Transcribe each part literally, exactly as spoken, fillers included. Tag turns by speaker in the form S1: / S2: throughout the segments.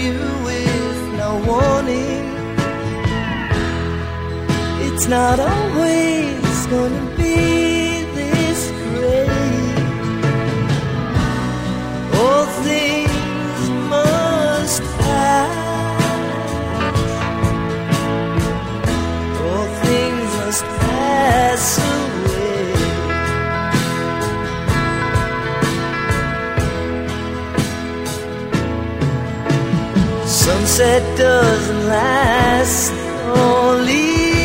S1: you with no warning. It's not always gonna be this great. All things must pass. All things must pass away. Sunset doesn't last only.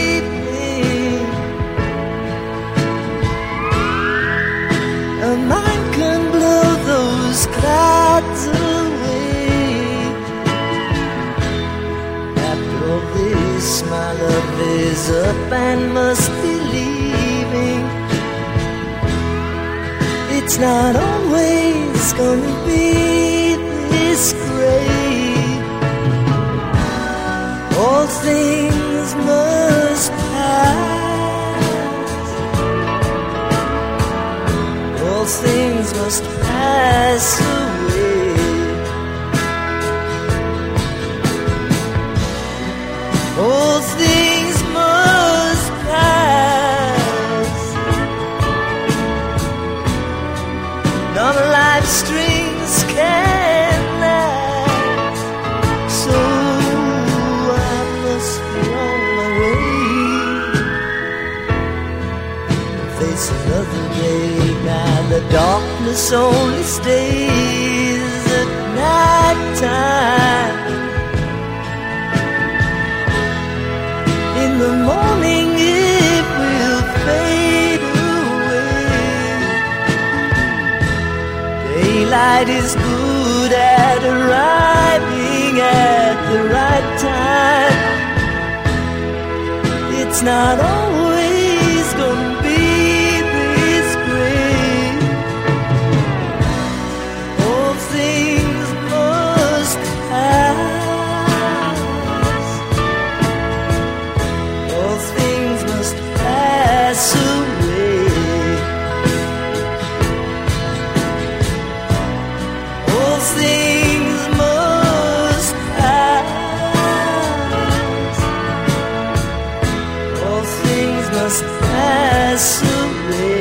S1: A mind can blow those clouds away. After all this, my love is up and must be leaving. It's not always gonna be this great. All things must pass. All things must pass away. All things must pass. None of life's strings can last. So I must be on my way. Face another day. Now the darkness only stays at night time. In the morning it will fade away. Daylight is good at arriving at the right time. It's not always gonna be this great. All things must pass. All things must pass away. All things must pass. All things must pass away.